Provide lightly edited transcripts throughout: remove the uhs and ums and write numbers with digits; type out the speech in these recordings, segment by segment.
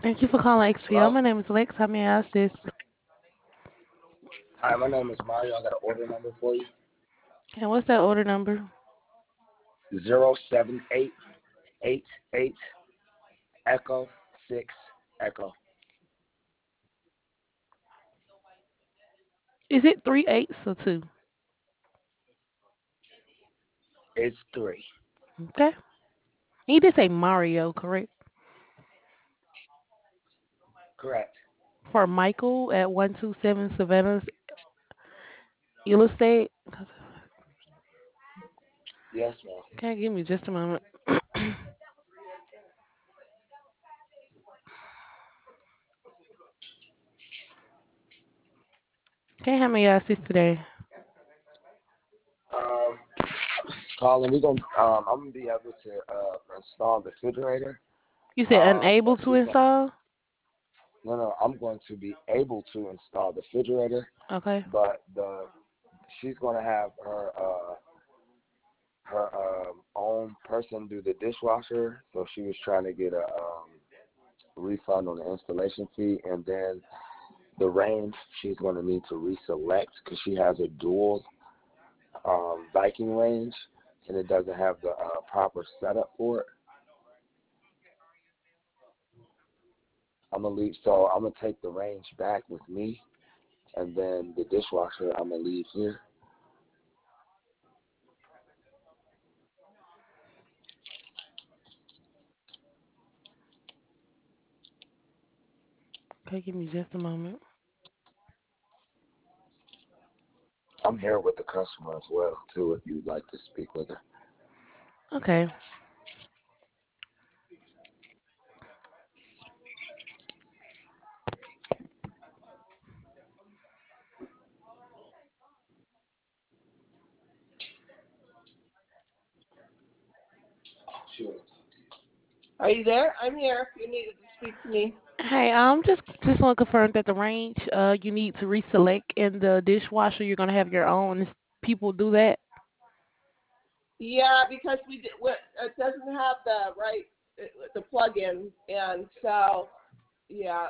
Thank you for calling XPO. Hello? My name is Lex. How may I assist? Hi, my name is Mario. I got an order number for you. And what's that order number? 07888 Echo 6 Echo. Is it three eights or two? It's 3. Okay. You did say Mario, correct? Correct. For Michael at 127 Savannah's Illustrate. Yes, ma'am. Okay, give me just a moment. Okay, how may I assist today? Calling. I'm gonna be able to install the refrigerator. You said But unable to she's going. install? No, no. I'm going to be able to install the refrigerator, Okay. but she's gonna have her own person do the dishwasher. So she was trying to get a refund on the installation fee, and then the range she's going to need to reselect because she has a dual Viking range, and it doesn't have the proper setup for it. I'm gonna take the range back with me, and then the dishwasher I'm gonna leave here. Okay, give me just a moment. I'm here with the customer as well too, if you'd like to speak with her. Okay. Sure. Are you there? I'm here if you needed to speak to me. Hey, just want to confirm that the range you need to reselect in the dishwasher. You're gonna have your own. People do that. Yeah, because it doesn't have the right the plug-in, and so yeah,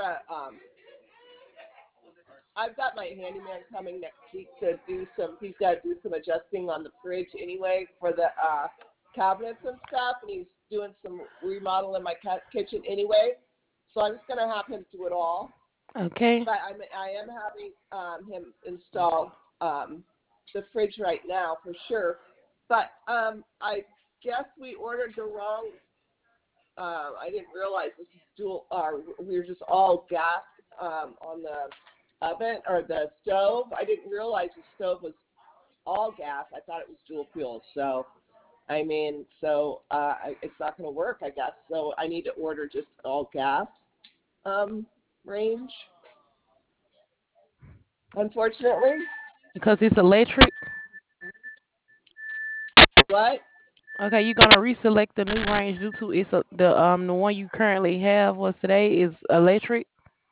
I've got my handyman coming next week to do some. He's got to do some adjusting on the fridge anyway for the cabinets and stuff, and he's doing some remodel in my kitchen anyway. So I'm just gonna have him do it all. Okay. But I am having him install the fridge right now for sure. But I guess we ordered the wrong. I didn't realize this is dual. We were just all gas on the oven or the stove. I didn't realize the stove was all gas. I thought it was dual fuel. So I mean, it's not going to work, I guess. So I need to order just all gas um, range, unfortunately. Because it's electric. What? Okay, you're gonna reselect the new range due to the one you currently have was today is electric.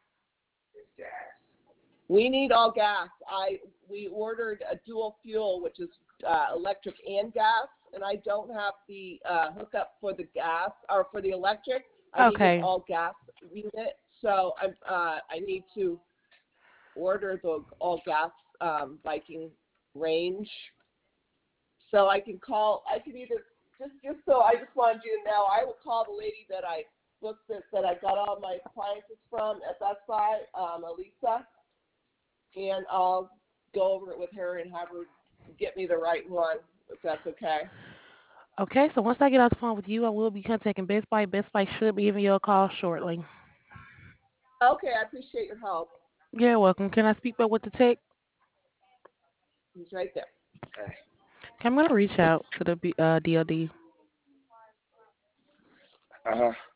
We need all gas. We ordered a dual fuel, which is electric and gas, and I don't have the hookup for the gas or for the electric. I need an Okay. all gas unit, so I need to order the all gas Viking range. So I can call. I can either just so I just wanted you to know, I will call the lady that I booked that I got all my appliances from at Best Buy, Elisa, and I'll go over it with her and have her get me the right one, if that's okay. Okay, so once I get off the phone with you, I will be contacting Best Buy. Best Buy should be giving you a call shortly. Okay, I appreciate your help. You're welcome. Can I speak back with the tech? He's right there. Okay. Okay, I'm gonna reach out to the DLD. Uh huh.